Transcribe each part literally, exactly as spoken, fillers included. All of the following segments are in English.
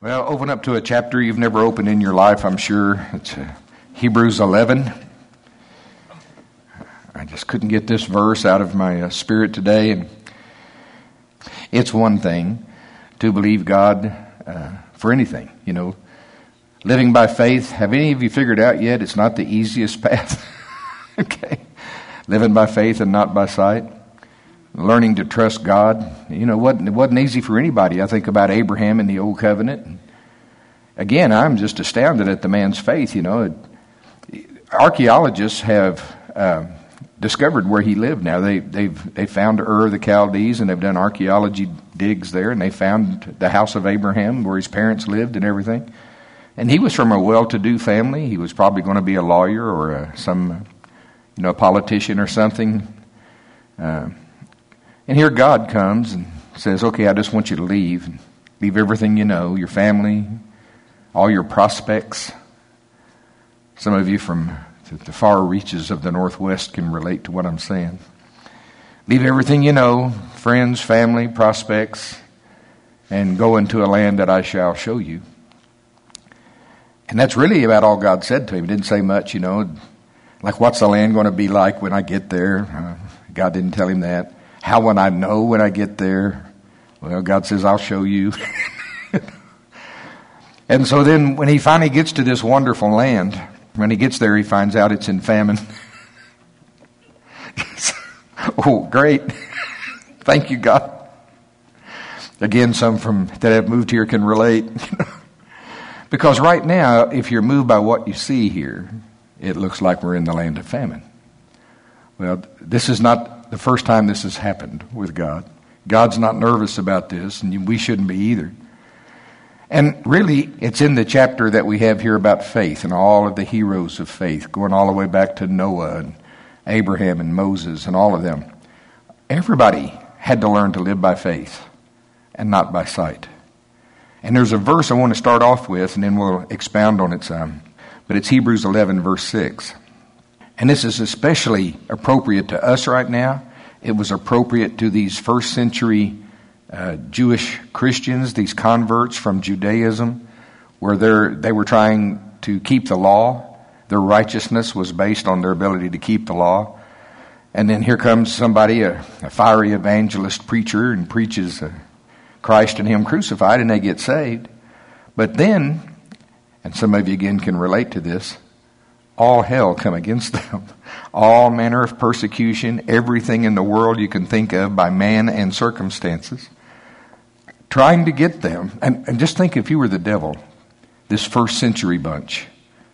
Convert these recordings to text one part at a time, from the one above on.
Well, open up to a chapter you've never opened in your life, I'm sure. It's uh, Hebrews eleven. I just couldn't get this verse out of my uh, spirit today. And it's one thing to believe God uh, for anything, you know. Living by faith, have any of you figured out yet it's not the easiest path? Okay. Living by faith and not by sight. Learning to trust God. You know, it wasn't, it wasn't easy for anybody. I think about Abraham in the Old Covenant. Again, I'm just astounded at the man's faith. You know, archaeologists have uh, discovered where he lived now. They, they've they found Ur of the Chaldees, and they've done archaeology digs there, and they found the house of Abraham where his parents lived and everything. And he was from a well-to-do family. He was probably going to be a lawyer or a, some, you know, a politician or something. Uh, And here God comes and says, okay, I just want you to leave. Leave everything you know, your family, all your prospects. Some of you from the far reaches of the Northwest can relate to what I'm saying. Leave everything you know, friends, family, prospects, and go into a land that I shall show you. And that's really about all God said to him. He didn't say much, you know, like what's the land going to be like when I get there? Uh, God didn't tell him that. How will I know when I get there? Well, God says, I'll show you. And so then when he finally gets to this wonderful land, when he gets there, he finds out it's in famine. Oh, great. Thank you, God. Again, some from that have moved here can relate. Because right now, if you're moved by what you see here, it looks like we're in the land of famine. Well, this is not the first time this has happened with God. God's not nervous about this, and we shouldn't be either. And really, it's in the chapter that we have here about faith and all of the heroes of faith, going all the way back to Noah and Abraham and Moses and all of them. Everybody had to learn to live by faith and not by sight. And there's a verse I want to start off with, and then we'll expound on it some. But it's Hebrews eleven, verse six. And this is especially appropriate to us right now. It was appropriate to these first century uh, Jewish Christians, these converts from Judaism, where they're, they were trying to keep the law. Their righteousness was based on their ability to keep the law. And then here comes somebody, a, a fiery evangelist preacher, and preaches uh, Christ and Him crucified, and they get saved. But then, and some of you again can relate to this, all hell come against them. All manner of persecution, everything in the world you can think of by man and circumstances, trying to get them. And, and just think if you were the devil, this first century bunch,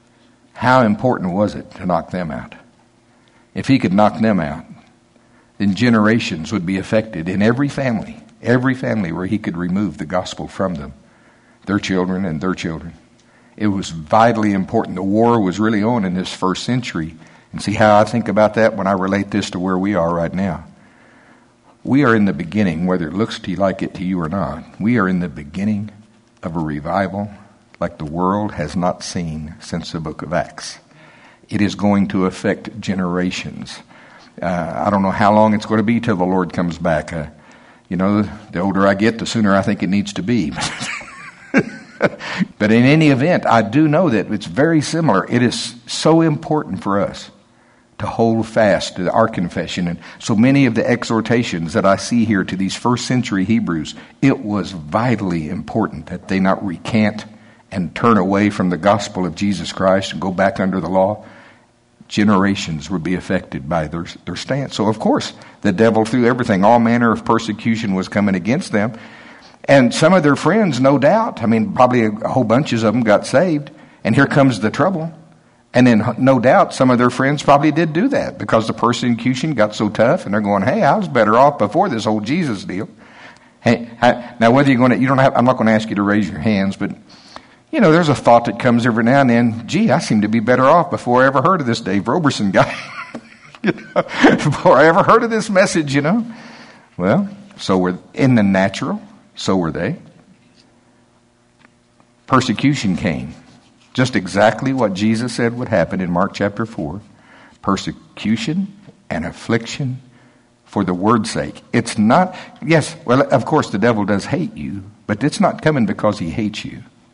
how important was it to knock them out? If he could knock them out, then generations would be affected in every family, every family where he could remove the gospel from them, their children and their children. It was vitally important. The war was really on in this first century. And see how I think about that when I relate this to where we are right now. We are in the beginning, whether it looks to you like it to you or not. We are in the beginning of a revival like the world has not seen since the book of Acts. It is going to affect generations. Uh, I don't know how long it's going to be till the Lord comes back. Uh, you know, the older I get, the sooner I think it needs to be. But in any event, I do know that it's very similar. It is so important for us to hold fast to our confession. And so many of the exhortations that I see here to these first century Hebrews, it was vitally important that they not recant and turn away from the gospel of Jesus Christ and go back under the law. Generations would be affected by their, their stance. So of course, the devil threw everything. All manner of persecution was coming against them. And some of their friends, no doubt, I mean, probably a whole bunches of them got saved. And here comes the trouble. And then no doubt some of their friends probably did do that because the persecution got so tough. And they're going, hey, I was better off before this whole Jesus deal. Hey, I, now whether you're going to, you don't have, I'm not going to ask you to raise your hands, but you know, there's a thought that comes every now and then, gee, I seem to be better off before I ever heard of this Dave Roberson guy. You know, before I ever heard of this message, you know. Well, so we're in the natural. So were they. Persecution came. Just exactly what Jesus said would happen in Mark chapter four. Persecution and affliction for the word's sake. It's not, yes, well, of course the devil does hate you, but it's not coming because he hates you.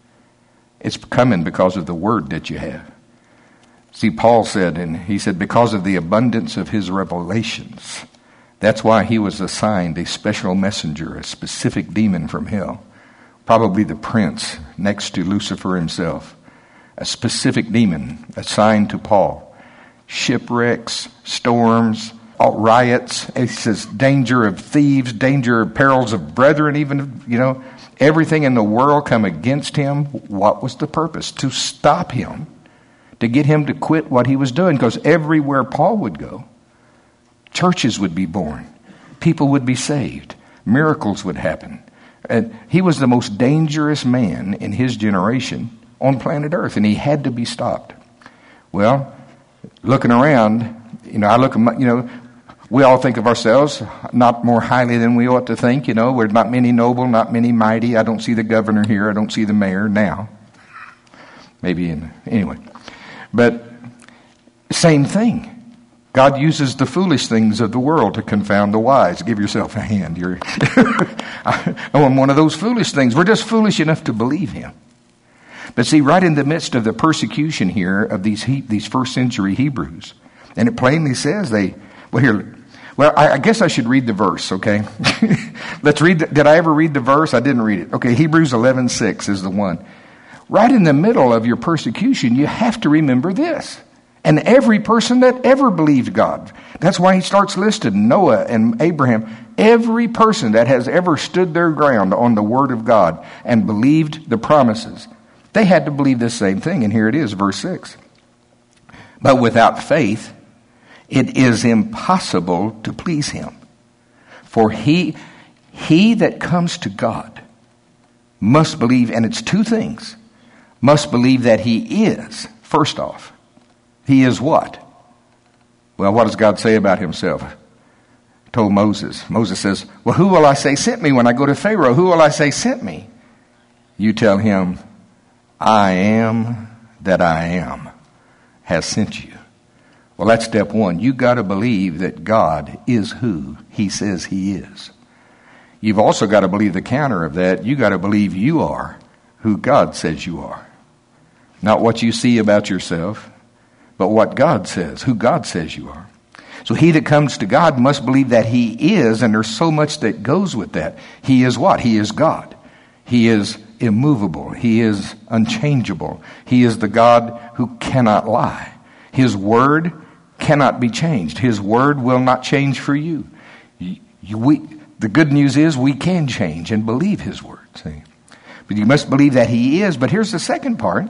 It's coming because of the word that you have. See, Paul said, and he said, because of the abundance of his revelations, that's why he was assigned a special messenger, a specific demon from hell, probably the prince next to Lucifer himself, a specific demon assigned to Paul. Shipwrecks, storms, riots, it says danger of thieves, danger of perils of brethren, even, you know, everything in the world come against him. What was the purpose? To stop him, to get him to quit what he was doing, because everywhere Paul would go, churches would be born, people would be saved, miracles would happen. And he was the most dangerous man in his generation on planet Earth, and he had to be stopped. Well, looking around, you know, I look, you know, we all think of ourselves not more highly than we ought to think. You know, we're not many noble, not many mighty. I don't see the governor here. I don't see the mayor now. Maybe in, anyway. But same thing. God uses the foolish things of the world to confound the wise. Give yourself a hand. You're I'm one of those foolish things. We're just foolish enough to believe him. But see, right in the midst of the persecution here of these he, these first century Hebrews, and it plainly says they, well here, well I, I guess I should read the verse, okay? Let's read, the, did I ever read the verse? I didn't read it. Okay, Hebrews eleven six is the one. Right in the middle of your persecution, you have to remember this. And every person that ever believed God. That's why he starts listing Noah and Abraham. Every person that has ever stood their ground on the word of God and believed the promises, they had to believe the same thing. And here it is, verse six. But without faith, it is impossible to please him. For he, he that comes to God must believe, and it's two things, must believe that he is, first off. He is what? Well, what does God say about himself? He told Moses. Moses says, well, who will I say sent me when I go to Pharaoh? Who will I say sent me? You tell him, I am that I am has sent you. Well, that's step one. You got to believe that God is who he says he is. You've also got to believe the counter of that. You got to believe you are who God says you are. Not what you see about yourself, but what God says, who God says you are. So he that comes to God must believe that he is, and there's so much that goes with that. He is what? He is God. He is immovable. He is unchangeable. He is the God who cannot lie. His word cannot be changed. His word will not change for you. you, you we, the good news is we can change and believe his word. See? But you must believe that he is. But here's the second part.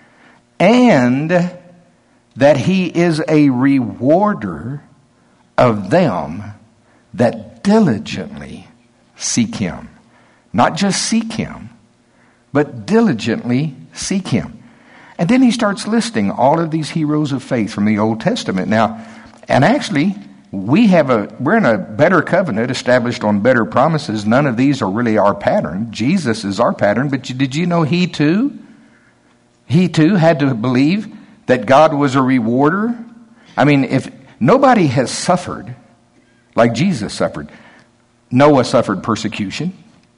And that he is a rewarder of them that diligently seek him. Not just seek him, but diligently seek him. And then he starts listing all of these heroes of faith from the Old Testament. Now, and actually, we have a, we're in a better covenant established on better promises. None of these are really our pattern. Jesus is our pattern, but did you know he too, he too had to believe that God was a rewarder? I mean, if nobody has suffered like Jesus suffered. Noah suffered persecution.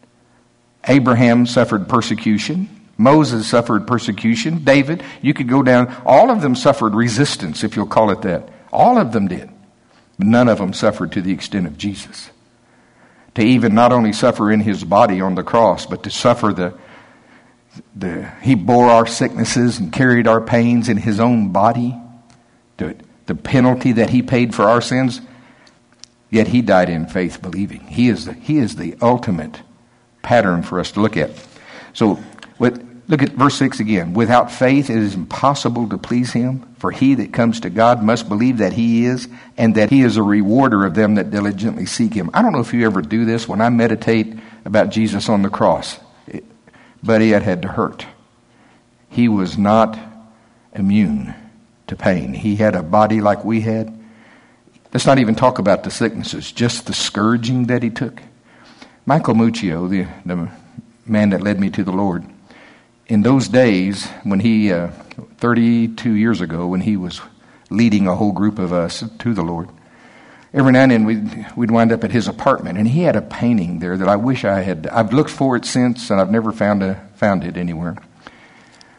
Abraham suffered persecution. Moses suffered persecution. David, you could go down. All of them suffered resistance, if you'll call it that. All of them did. But none of them suffered to the extent of Jesus. To even not only suffer in his body on the cross, but to suffer the The, he bore our sicknesses and carried our pains in his own body. The, the penalty that he paid for our sins. Yet he died in faith believing. He is the, he is the ultimate pattern for us to look at. So with, look at verse six again. Without faith it is impossible to please him. For he that comes to God must believe that he is, and that he is a rewarder of them that diligently seek him. I don't know if you ever do this when I meditate about Jesus on the cross. Buddy, it had to hurt. He was not immune to pain. He had a body like we had. Let's not even talk about the sicknesses, just the scourging that he took. Michael Muccio, the, the man that led me to the Lord, in those days, when he, uh, thirty-two years ago, when he was leading a whole group of us to the Lord, every now and then we'd, we'd wind up at his apartment, and he had a painting there that I wish I had. I've looked for it since, and I've never found a, found it anywhere.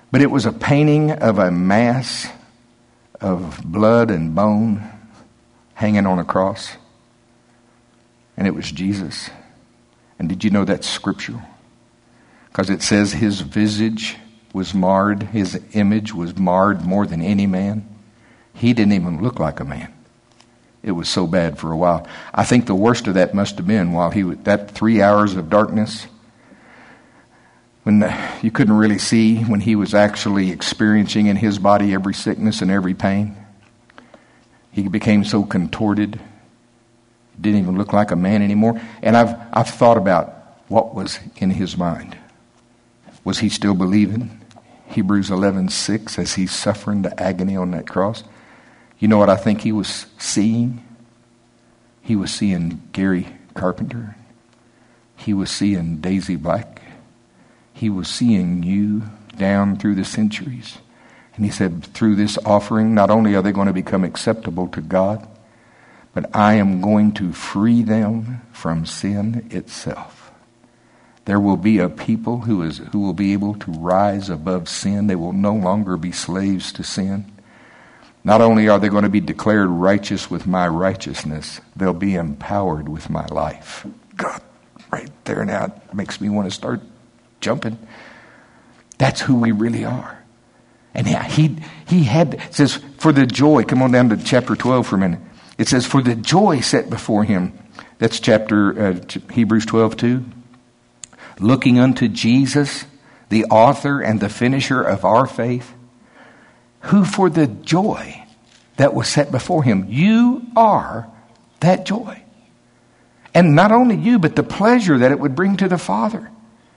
But it was a painting of a mass of blood and bone hanging on a cross. And it was Jesus. And did you know that's scriptural? Because it says his visage was marred. His image was marred more than any man. He didn't even look like a man. It was so bad for a while. I think the worst of that must have been while he was, that three hours of darkness, when the, you couldn't really see, when he was actually experiencing in his body every sickness and every pain. He became so contorted, didn't even look like a man anymore. And I've I've thought about what was in his mind. Was he still believing Hebrews eleven six as he's suffering the agony on that cross? You know what I think he was seeing? He was seeing Gary Carpenter. He was seeing Daisy Black. He was seeing you down through the centuries. And he said, through this offering, not only are they going to become acceptable to God, but I am going to free them from sin itself. There will be a people who is who will be able to rise above sin. They will no longer be slaves to sin. Not only are they going to be declared righteous with my righteousness, they'll be empowered with my life. God, right there now, it makes me want to start jumping. That's who we really are. And yeah, he he had, it says, for the joy, come on down to chapter twelve for a minute. It says, for the joy set before him. That's chapter, uh, Hebrews twelve two. Looking unto Jesus, the author and the finisher of our faith, who for the joy that was set before him, you are that joy. And not only you, but the pleasure that it would bring to the Father.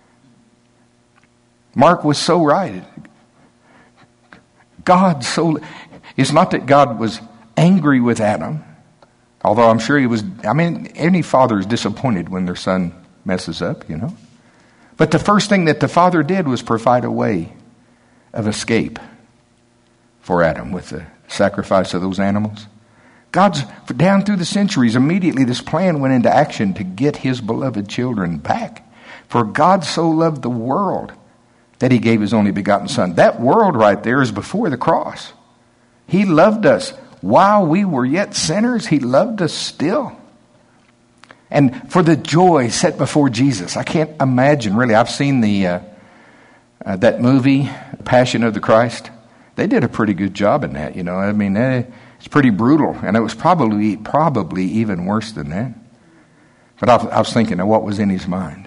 Mark was so right. God so, it's not that God was angry with Adam, although I'm sure he was, I mean, any father is disappointed when their son messes up, you know. But the first thing that the Father did was provide a way of escape for Adam with the sacrifice of those animals. God's, down through the centuries, immediately this plan went into action to get his beloved children back. For God so loved the world that he gave his only begotten Son. That world right there is before the cross. He loved us while we were yet sinners. He loved us still. And for the joy set before Jesus, I can't imagine, really. I've seen the uh, uh, that movie, Passion of the Christ. They did a pretty good job in that, you know. I mean, eh, it's pretty brutal, and it was probably probably even worse than that. But I, I was thinking of what was in his mind.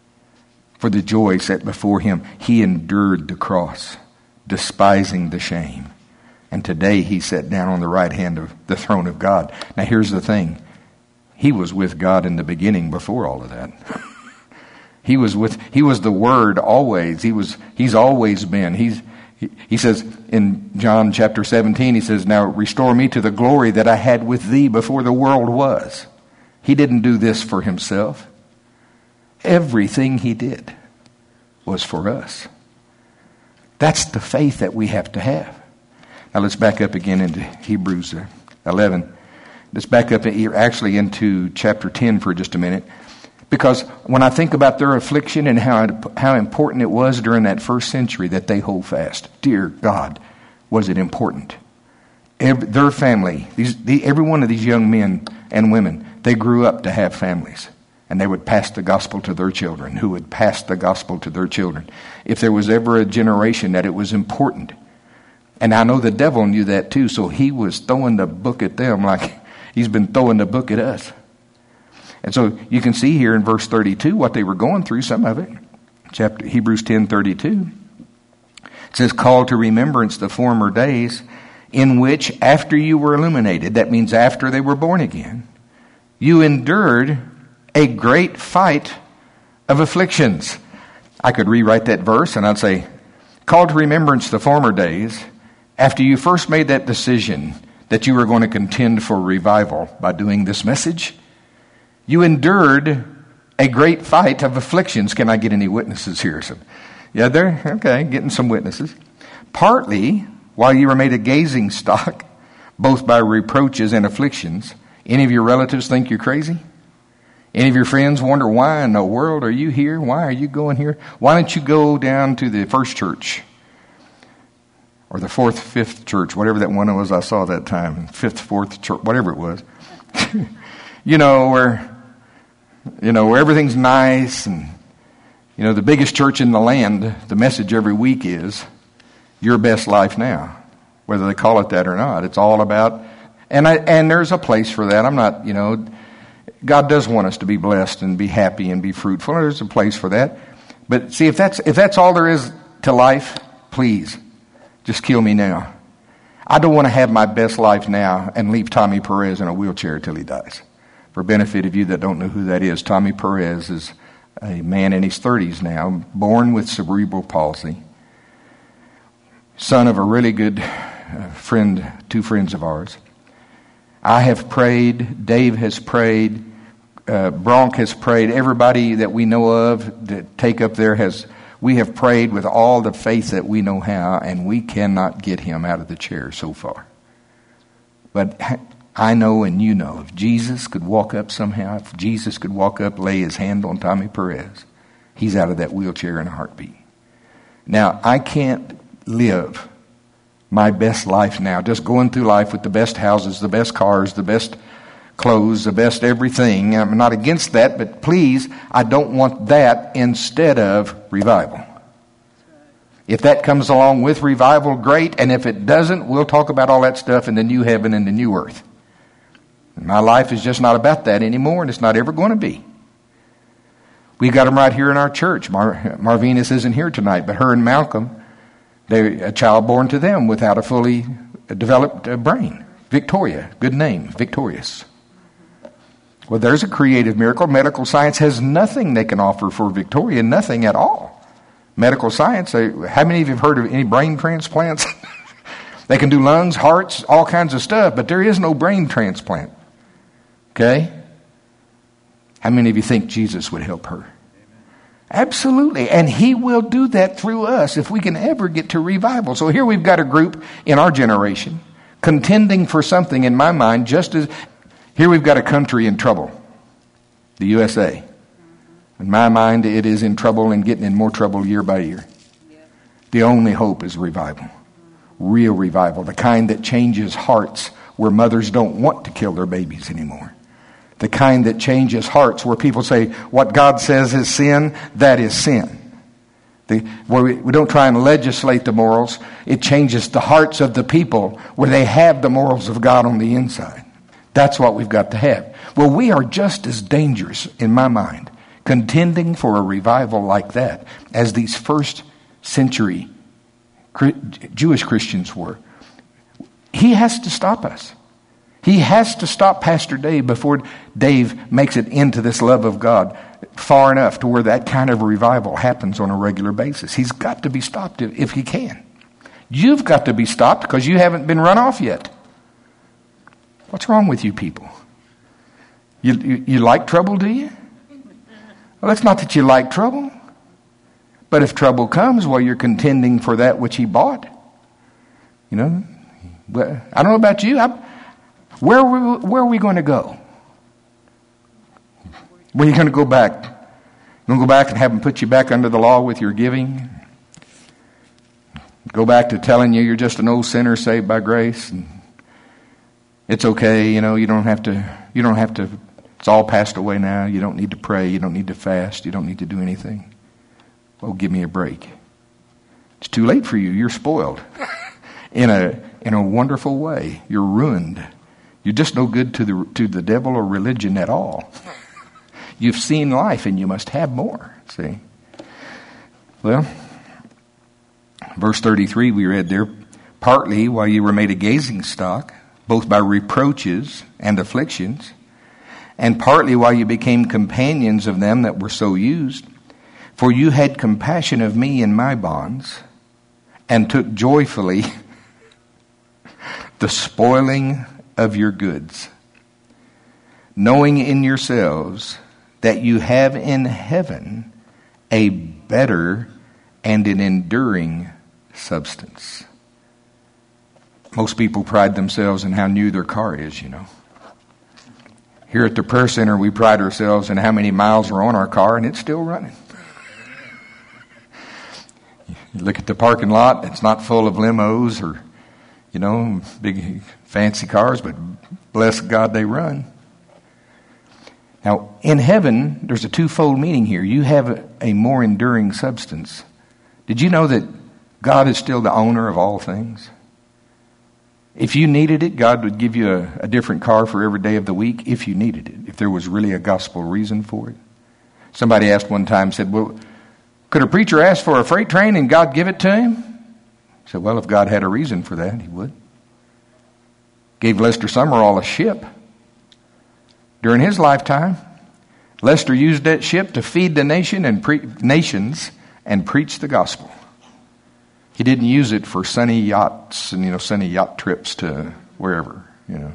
For the joy set before him, he endured the cross, despising the shame. And today he sat down on the right hand of the throne of God. Now here's the thing. He was with God in the beginning before all of that. He was with, he was the Word always. He was, he's always been. He's, he, he says in John chapter seventeen, he says, now restore me to the glory that I had with thee before the world was. He didn't do this for himself. Everything he did was for us. That's the faith that we have to have. Now let's back up again into Hebrews eleven. Let's back up actually into chapter ten for just a minute. Because when I think about their affliction and how how important it was during that first century that they hold fast, dear God, was it important. Every, their family, these, the, every one of these young men and women, they grew up to have families. And they would pass the gospel to their children, who would pass the gospel to their children. If there was ever a generation that it was important. And I know the devil knew that too, so he was throwing the book at them like he's been throwing the book at us. And so you can see here in verse thirty-two what they were going through, some of it. Chapter Hebrews ten thirty-two. It says, call to remembrance the former days in which after you were illuminated, that means after they were born again, you endured a great fight of afflictions. I could rewrite that verse and I'd say, call to remembrance the former days after you first made that decision that you were going to contend for revival by doing this message. You endured a great fight of afflictions. Can I get any witnesses here? So, yeah, there. Okay, getting some witnesses. Partly while you were made a gazing stock, both by reproaches and afflictions. Any of your relatives think you're crazy? Any of your friends wonder, why in the world are you here? Why are you going here? Why don't you go down to the First Church? or the fourth, fifth church, whatever that one was I saw that time, fifth, fourth church, whatever it was. You know, where, you know, where everything's nice and, you know, the biggest church in the land, the message every week is your best life now. Whether they call it that or not, it's all about, and I, and there's a place for that. I'm not, you know, God does want us to be blessed and be happy and be fruitful. There's a place for that. But see, if that's if that's all there is to life, please, just kill me now. I don't want to have my best life now and leave Tommy Perez in a wheelchair till he dies. For benefit of you that don't know who that is, Tommy Perez is a man in his thirties now, born with cerebral palsy, son of a really good friend, two friends of ours. I have prayed, Dave has prayed, uh, Bronk has prayed, everybody that we know of that take up there has, we have prayed with all the faith that we know how, and we cannot get him out of the chair so far. But I know and you know, if Jesus could walk up somehow, if Jesus could walk up, lay his hand on Tommy Perez, he's out of that wheelchair in a heartbeat. Now, I can't live my best life now, just going through life with the best houses, the best cars, the best clothes, the best everything. I'm not against that, but please, I don't want that instead of revival. If that comes along with revival, great. And if it doesn't, we'll talk about all that stuff in the new heaven and the new earth. My life is just not about that anymore, and it's not ever going to be. We got them right here in our church. Mar- Marvinus isn't here tonight, but her and Malcolm, they're a child born to them without a fully developed uh, brain. Victoria, good name, Victorious. Well, there's a creative miracle. Medical science has nothing they can offer for Victoria, nothing at all. Medical science, they, how many of you have heard of any brain transplants? They can do lungs, hearts, all kinds of stuff, but there is no brain transplant. Okay? How many of you think Jesus would help her? Absolutely. And he will do that through us if we can ever get to revival. So here we've got a group in our generation contending for something, in my mind, just as here we've got a country in trouble, the U S A. In my mind, it is in trouble and getting in more trouble year by year. The only hope is revival. Real revival, the kind that changes hearts where mothers don't want to kill their babies anymore. The kind that changes hearts where people say, what God says is sin, that is sin. The, where we, we don't try and legislate the morals. It changes the hearts of the people where they have the morals of God on the inside. That's what we've got to have. Well, we are just as dangerous, in my mind, contending for a revival like that as these first century Jewish Christians were. He has to stop us. He has to stop Pastor Dave before Dave makes it into this love of God far enough to where that kind of revival happens on a regular basis. He's got to be stopped if he can. You've got to be stopped because you haven't been run off yet. What's wrong with you people? You, you, you like trouble, do you? Well, it's not that you like trouble. But if trouble comes, well, you're contending for that which he bought. You know, I don't know about you. I, where, are we, where are we going to go? Where are you going to go back? You're going to go back and have them put you back under the law with your giving? Go back to telling you you're just an old sinner saved by grace? And it's okay, you know, you don't have to, you don't have to, it's all passed away now. You don't need to pray. You don't need to fast. You don't need to do anything. Oh, give me a break. It's too late for you. You're spoiled in a in a wonderful way. You're ruined. You're just no good to the to the devil or religion at all. You've seen life and you must have more. See? Well, verse thirty-three we read there, partly while you were made a gazing stock, both by reproaches and afflictions, and partly while you became companions of them that were so used. For you had compassion of me in my bonds, and took joyfully the spoiling of your goods, knowing in yourselves that you have in heaven a better and an enduring substance. Most people pride themselves in how new their car is, you know. Here at the prayer center, we pride ourselves in how many miles are on our car, and it's still running. You look at the parking lot, it's not full of limos or, you know, big fancy cars, but bless God they run. Now, in heaven, there's a twofold meaning here. You have a, a more enduring substance. Did you know that God is still the owner of all things? If you needed it, God would give you a, a different car for every day of the week if you needed it, if there was really a gospel reason for it. Somebody asked one time, said, well, could a preacher ask for a freight train and God give it to him? I said, well, if God had a reason for that, he would. Gave Lester Summerall a ship. During his lifetime, Lester used that ship to feed the nation and pre- nations and preach the gospel. He didn't use it for sunny yachts and, you know, sunny yacht trips to wherever, you know.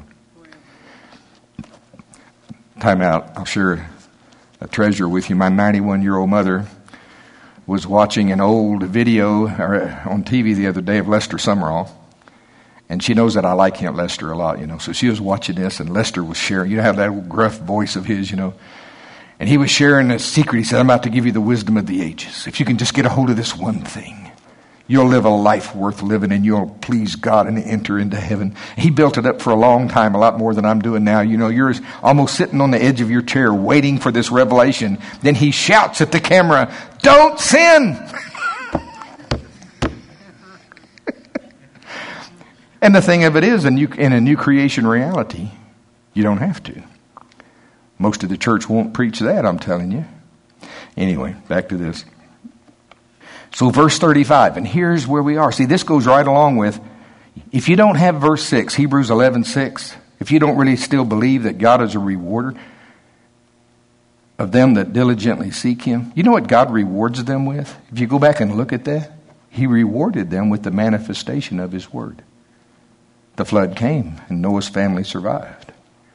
Time out. I'll share a treasure with you. My ninety-one-year-old mother was watching an old video on T V the other day of Lester Summerall. And she knows that I like him, Lester, a lot, you know. So she was watching this, and Lester was sharing. You know how that old gruff voice of his, you know. And he was sharing a secret. He said, I'm about to give you the wisdom of the ages. If you can just get a hold of this one thing, you'll live a life worth living, and you'll please God and enter into heaven. He built it up for a long time, a lot more than I'm doing now. You know, you're almost sitting on the edge of your chair waiting for this revelation. Then he shouts at the camera, don't sin! And the thing of it is, in, you, in a new creation reality, you don't have to. Most of the church won't preach that, I'm telling you. Anyway, back to this. So verse thirty-five, and here's where we are. See, this goes right along with, if you don't have verse six, Hebrews eleven six, if you don't really still believe that God is a rewarder of them that diligently seek him, you know what God rewards them with? If you go back and look at that, he rewarded them with the manifestation of his word. The flood came, and Noah's family survived.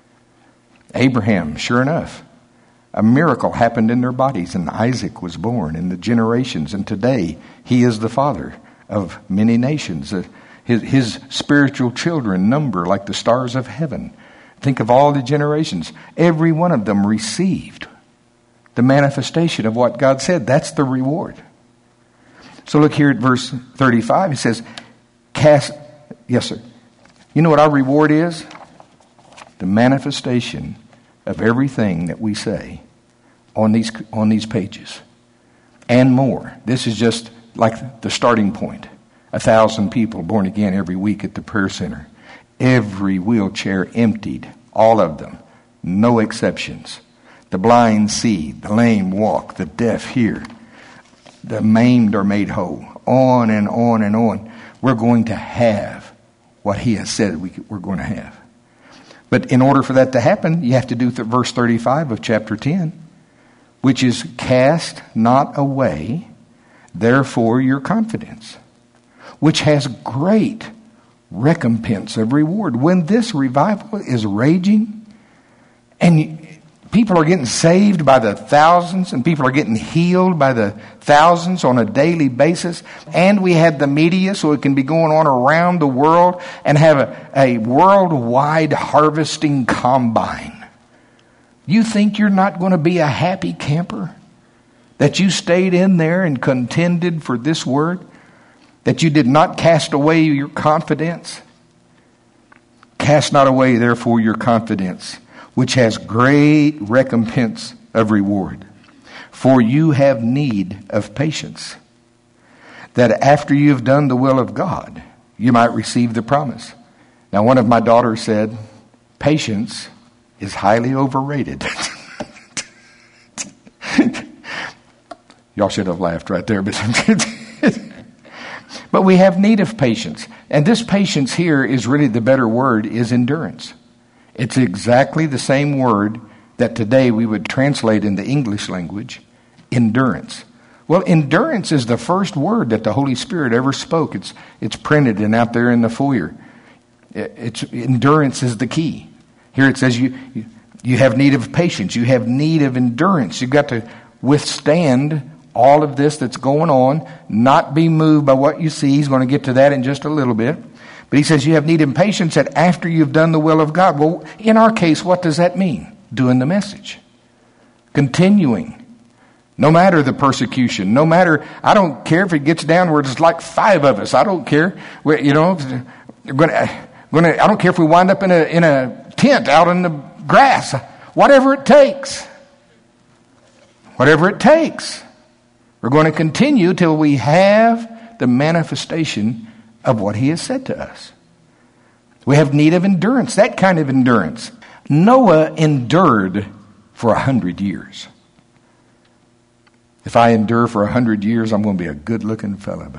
Abraham, sure enough, a miracle happened in their bodies, and Isaac was born in the generations. And today, he is the father of many nations. His, his spiritual children number like the stars of heaven. Think of all the generations. Every one of them received the manifestation of what God said. That's the reward. So look here at verse thirty-five. He says, cast, yes, sir. You know what our reward is? The manifestation of everything that we say on these on these pages and more. This is just like the starting point. A thousand people born again every week at the prayer center. Every wheelchair emptied, all of them, no exceptions. The blind see, the lame walk, the deaf hear, the maimed are made whole. On and on and on. We're going to have what he has said we, we're going to have. But in order for that to happen, you have to do th- verse thirty-five of chapter ten, which is, cast not away, therefore, your confidence, which has great recompense of reward. When this revival is raging, and people are getting saved by the thousands, and people are getting healed by the thousands on a daily basis, and we had the media so it can be going on around the world and have a, a worldwide harvesting combine. You think you're not going to be a happy camper? That you stayed in there and contended for this word? That you did not cast away your confidence? Cast not away, therefore, your confidence, which has great recompense of reward. For you have need of patience, that after you have done the will of God, you might receive the promise. Now, one of my daughters said, patience is highly overrated. Y'all should have laughed right there. But, but we have need of patience. And this patience here is really the better word, is endurance. It's exactly the same word that today we would translate in the English language, endurance. Well, endurance is the first word that the Holy Spirit ever spoke. It's it's printed and out there in the foyer. It's endurance is the key. Here it says you you have need of patience. You have need of endurance. You've got to withstand all of this that's going on, not be moved by what you see. He's going to get to that in just a little bit. But he says you have need of patience that after you've done the will of God. Well, in our case, what does that mean? Doing the message. Continuing. No matter the persecution, no matter, I don't care if it gets down where it's like five of us. I don't care. We, you know, gonna, gonna, I don't care if we wind up in a, in a tent out in the grass. Whatever it takes. Whatever it takes. We're going to continue till we have the manifestation of what he has said to us. We have need of endurance, that kind of endurance. Noah endured for a hundred years. If I endure for a hundred years, I'm going to be a good-looking fella.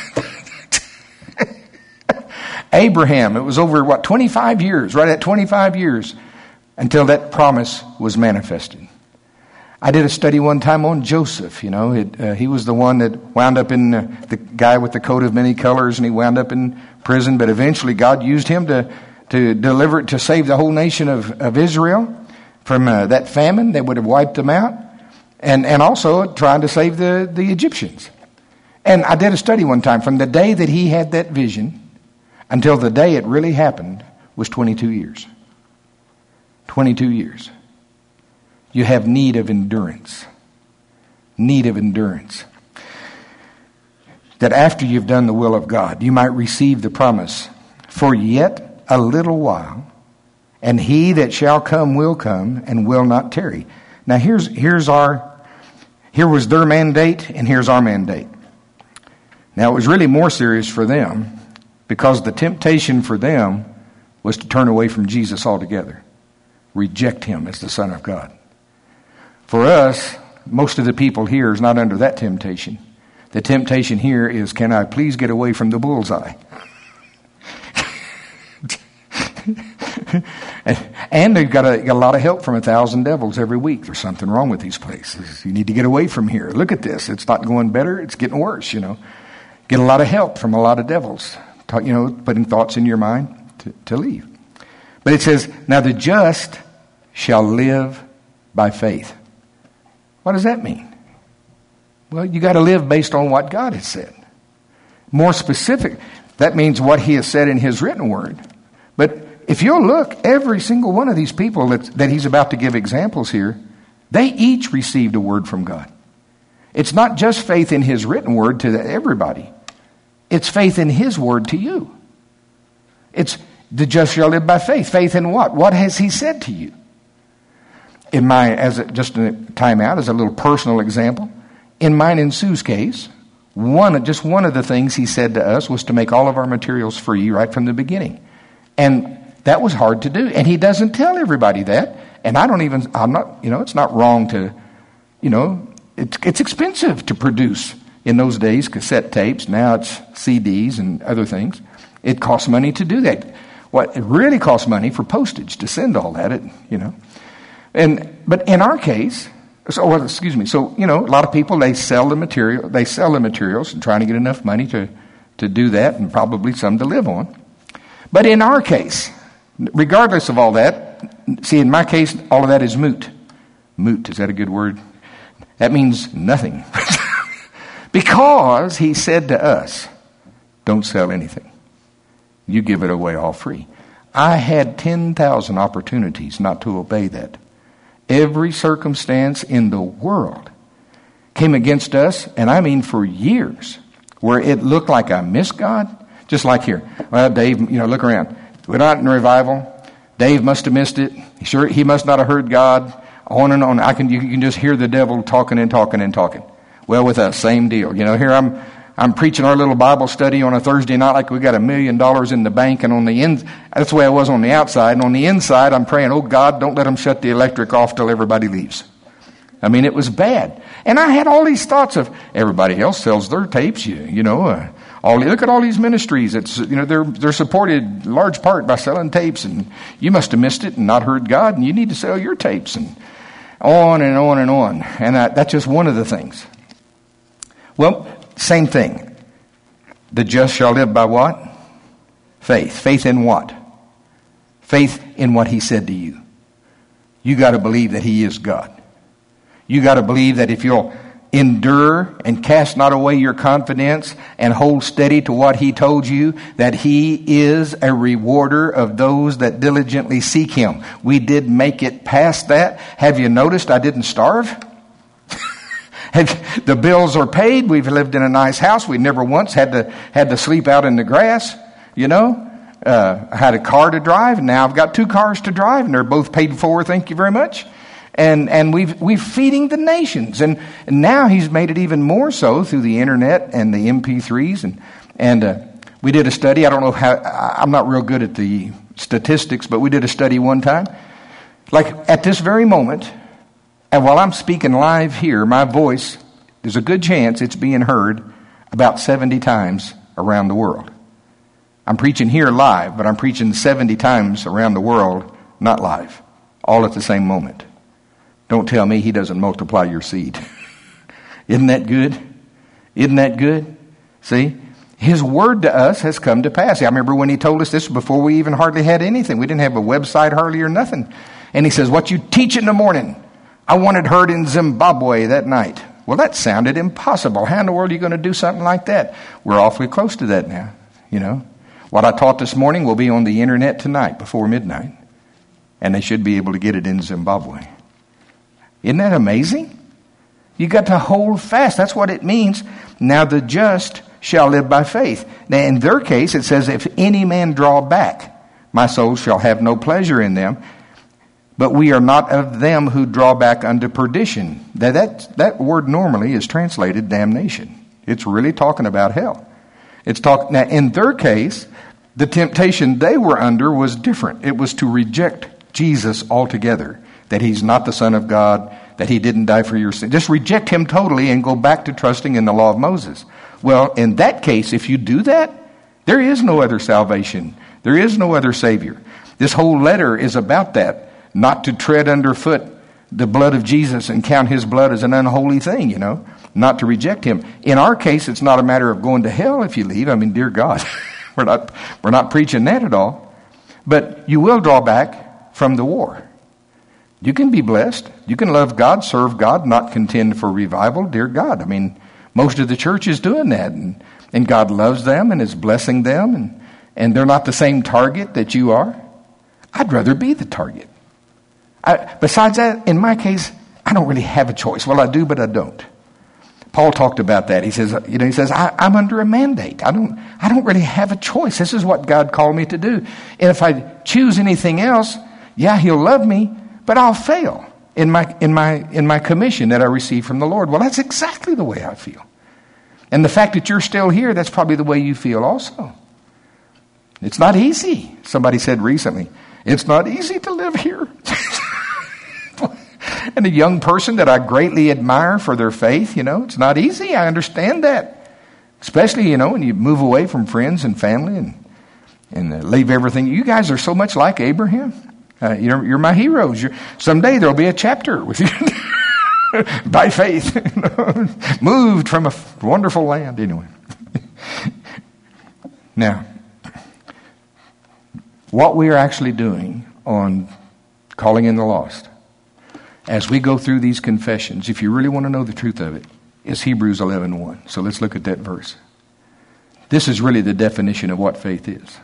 Abraham, it was over, what, twenty-five years, right at twenty-five years, until that promise was manifested. I did a study one time on Joseph, you know. It, uh, he was the one that wound up in, uh, the guy with the coat of many colors, and he wound up in prison, but eventually God used him to, to deliver, to save the whole nation of, of Israel from uh, that famine that would have wiped them out. And and also trying to save the, the Egyptians. And I did a study one time. From the day that he had that vision until the day it really happened was twenty-two years. twenty-two years. You have need of endurance. Need of endurance. That after you've done the will of God, you might receive the promise. For yet a little while, and he that shall come will come and will not tarry. Now here's here's our Here was their mandate, and here's our mandate. Now, it was really more serious for them because the temptation for them was to turn away from Jesus altogether, reject him as the Son of God. For us, most of the people here is not under that temptation. The temptation here is, can I please get away from the bullseye? And they've got a, got a lot of help from a thousand devils every week. There's something wrong with these places. You need to get away from here. Look at this. It's not going better. It's getting worse, you know. Get a lot of help from a lot of devils. Talk, you know, putting thoughts in your mind to, to leave. But it says, now the just shall live by faith. What does that mean? Well, you got to live based on what God has said. More specific, that means what he has said in his written word. But if you'll look, every single one of these people that, that he's about to give examples here, they each received a word from God. It's not just faith in his written word to everybody. It's faith in his word to you. It's the just shall live by faith. Faith in what? What has he said to you? In my, as a, just a time out, as a little personal example, in mine and Sue's case, one, just one of the things he said to us was to make all of our materials free right from the beginning. And that was hard to do. And he doesn't tell everybody that. And I don't even, I'm not, you know, it's not wrong to, you know, it's, it's expensive to produce in those days cassette tapes. Now it's C Ds and other things. It costs money to do that. What it really costs money for postage to send all that, it, you know. And, but in our case, so, well, excuse me. So, you know, a lot of people, they sell the material, they sell the materials and trying to get enough money to, to do that and probably some to live on. But in our case, regardless of all that, see, in my case, all of that is moot. Moot, is that a good word? That means nothing. Because he said to us, don't sell anything. You give it away all free. I had ten thousand opportunities not to obey that. Every circumstance in the world came against us, and I mean for years, where it looked like I missed God. Just like here. Well, Dave, you know, look around. We're not in revival. Dave must have missed it. Sure, he must not have heard God. On and on. I can, you can just hear the devil talking and talking and talking. Well, with us, same deal. You know, here I'm, I'm preaching our little Bible study on a Thursday night like we got a million dollars in the bank, and on the in, that's the way I was on the outside. And on the inside, I'm praying, oh God, don't let them shut the electric off till everybody leaves. I mean, it was bad. And I had all these thoughts of everybody else sells their tapes, you, you know, uh, All, look at all these ministries. It's, you know, they're they're supported large part by selling tapes, and you must have missed it and not heard God, and you need to sell your tapes, and on and on and on. And that, that's just one of the things. Well, same thing. The just shall live by what? Faith. Faith in what? Faith in what he said to you. You got to believe that he is God. You got to believe that if you'll endure and cast not away your confidence and hold steady to what he told you, that he is a rewarder of those that diligently seek him. We did make it past that. Have you noticed I didn't starve? The bills are paid. We've lived in a nice house. We never once had to had to sleep out in the grass. You know, uh, I had a car to drive, and now I've got two cars to drive, and they're both paid for. Thank you very much. And and we've we're feeding the nations, and, and now He's made it even more so through the internet and the M P threes, and and uh, we did a study. I don't know how. I'm not real good at the statistics, but we did a study one time. Like at this very moment, and while I'm speaking live here, my voice, there's a good chance it's being heard about seventy times around the world. I'm preaching here live, but I'm preaching seventy times around the world, not live, all at the same moment. Don't tell me He doesn't multiply your seed. Isn't that good? Isn't that good? See? His word to us has come to pass. I remember when He told us this before we even hardly had anything. We didn't have a website hardly or nothing. And He says, what you teach in the morning, I wanted heard in Zimbabwe that night. Well, that sounded impossible. How in the world are you going to do something like that? We're awfully close to that now, you know. What I taught this morning will be on the internet tonight before midnight. And they should be able to get it in Zimbabwe. Isn't that amazing? You got to hold fast. That's what it means. Now the just shall live by faith. Now in their case, it says, if any man draw back, my soul shall have no pleasure in them. But we are not of them who draw back unto perdition. Now that, that word normally is translated damnation. It's really talking about hell. It's talk, now in their case, the temptation they were under was different. It was to reject Jesus altogether. That He's not the Son of God, that He didn't die for your sin. Just reject Him totally and go back to trusting in the law of Moses. Well, in that case, if you do that, there is no other salvation. There is no other Savior. This whole letter is about that. Not to tread underfoot the blood of Jesus and count His blood as an unholy thing, you know. Not to reject Him. In our case, it's not a matter of going to hell if you leave. I mean, dear God, we're not we're not preaching that at all. But you will draw back from the war. You can be blessed. You can love God, serve God, not contend for revival. Dear God, I mean, most of the church is doing that. And, and God loves them and is blessing them. And, and they're not the same target that you are. I'd rather be the target. I, besides that, in my case, I don't really have a choice. Well, I do, but I don't. Paul talked about that. He says, you know, he says, I, I'm under a mandate. I don't, I don't really have a choice. This is what God called me to do. And if I choose anything else, yeah, He'll love me, but I'll fail in my, in my, in my commission that I received from the Lord. Well, that's exactly the way I feel. And the fact that you're still here, that's probably the way you feel also. It's not easy. Somebody said recently, it's not easy to live here. And a young person that I greatly admire for their faith, you know, it's not easy. I understand that. Especially, you know, when you move away from friends and family and and uh, leave everything. You guys are so much like Abraham. Uh, you're, you're my heroes. You're, someday there'll be a chapter with you. By faith. Moved from a wonderful land. Anyway. Now, what we are actually doing on Calling in the Lost, as we go through these confessions, if you really want to know the truth of it, is Hebrews eleven one. So let's look at that verse. This is really the definition of what faith is.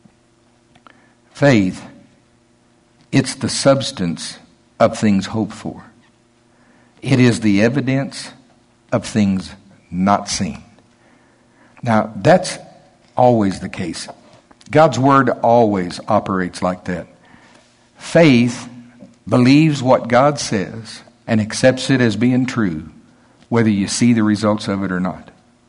Faith, it's the substance of things hoped for. It is the evidence of things not seen. Now, that's always the case. God's Word always operates like that. Faith believes what God says and accepts it as being true, whether you see the results of it or not.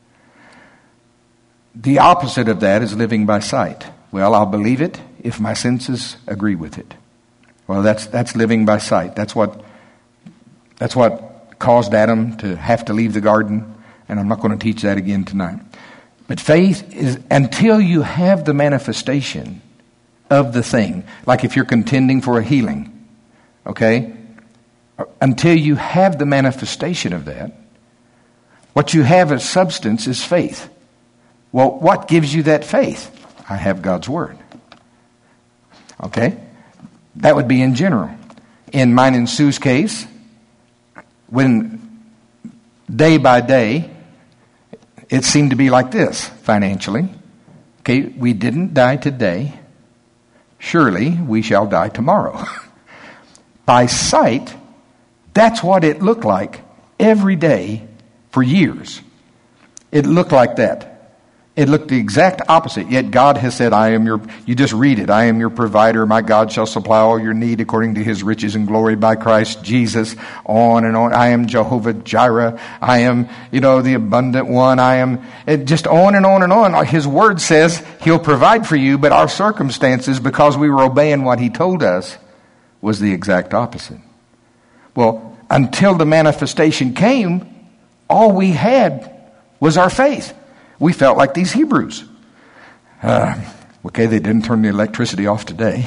The opposite of that is living by sight. Well, I'll believe it if my senses agree with it. Well, that's that's living by sight. That's what that's what caused Adam to have to leave the garden, and I'm not going to teach that again tonight. But faith is until you have the manifestation of the thing, like if you're contending for a healing. Okay? Until you have the manifestation of that, what you have as substance is faith. Well, what gives you that faith? I have God's Word. Okay? That would be in general. In mine and Sue's case, when day by day, it seemed to be like this financially. Okay, we didn't die today. Surely we shall die tomorrow. By sight, that's what it looked like every day for years. It looked like that. It looked the exact opposite. Yet God has said, I am your, you just read it. I am your provider. My God shall supply all your need according to his riches and glory by Christ Jesus. On and on. I am Jehovah Jireh. I am, you know, the abundant one. I am, it just on and on and on. His word says he'll provide for you, but our circumstances, because we were obeying what he told us, was the exact opposite. Well, until the manifestation came, all we had was our faith. We felt like these Hebrews. Uh, okay, they didn't turn the electricity off today.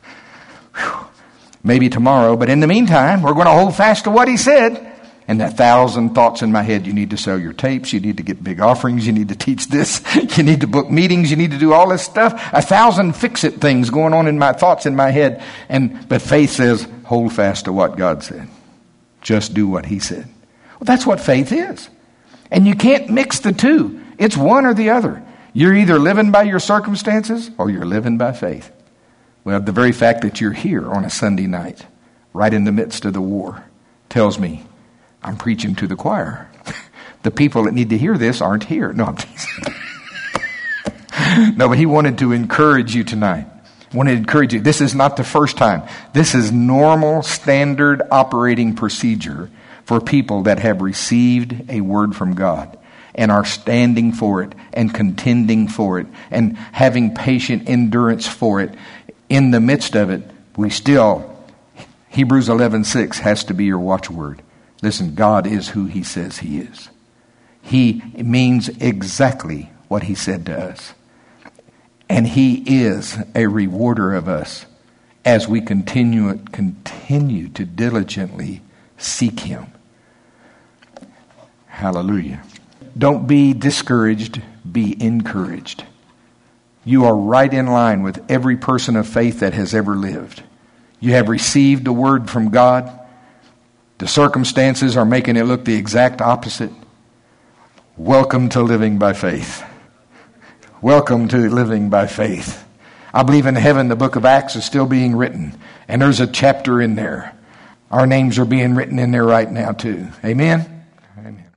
Maybe tomorrow, but in the meantime, we're going to hold fast to what he said. And a thousand thoughts in my head. You need to sell your tapes. You need to get big offerings. You need to teach this. You need to book meetings. You need to do all this stuff. A thousand fix-it things going on in my thoughts in my head. And but faith says, hold fast to what God said. Just do what he said. Well, that's what faith is. And you can't mix the two. It's one or the other. You're either living by your circumstances or you're living by faith. Well, the very fact that you're here on a Sunday night, right in the midst of the war, tells me I'm preaching to the choir. The people that need to hear this aren't here. No, I'm teasing. No, but he wanted to encourage you tonight. Wanted to encourage you. This is not the first time. This is normal, standard operating procedure for people that have received a word from God and are standing for it and contending for it and having patient endurance for it. In the midst of it, we still, Hebrews eleven six has to be your watchword. Listen, God is who he says he is. He means exactly what he said to us. And he is a rewarder of us as we continue, continue to diligently seek him. Hallelujah. Don't be discouraged, be encouraged. You are right in line with every person of faith that has ever lived. You have received a word from God. The circumstances are making it look the exact opposite. Welcome to living by faith. Welcome to living by faith. I believe in heaven the book of Acts is still being written. And there's a chapter in there. Our names are being written in there right now too. Amen? Amen.